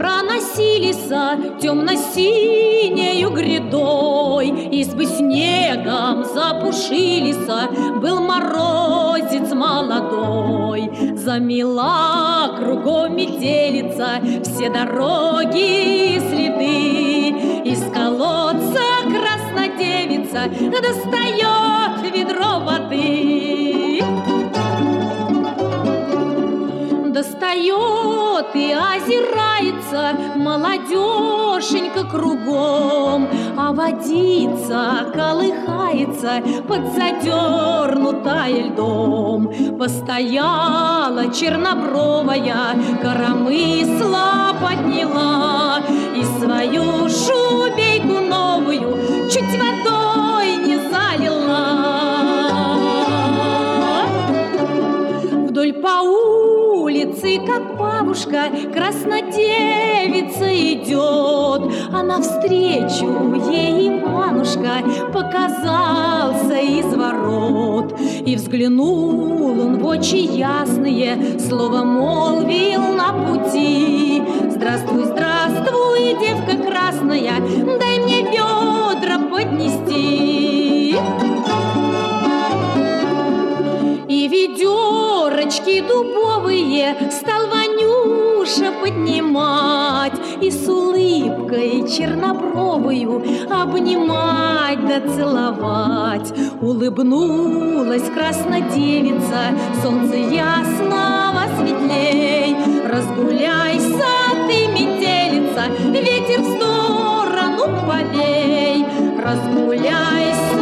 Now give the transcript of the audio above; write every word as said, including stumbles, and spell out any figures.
проносились темно-синею грядой, избы снегом запушились, был морозец молодой. Замела кругом метелица все дороги и следы, из колодца краснодевица достает ведро воды. Достает и озирается молодеженька кругом, а водица колыхается под задернутая льдом. Постояла чернобровая, коромысла подняла и свою шубейку новую чуть водой не залила. Вдоль по улице, как бабушка, краснодевица идет, а навстречу ей Иванушка показался из ворот. И взглянул он в очи ясные, слово молвил на пути: здравствуй, здравствуй, девка красная, дай мне ведра поднести. И ведерочки дубовые стал Ванюша поднимать, и с улыбкой чернобровою обнимать да целовать. Улыбнулась краснодевица, солнце ясного светлей. Разгуляйся ты, метелица, ветер в сторону повей. Разгуляйся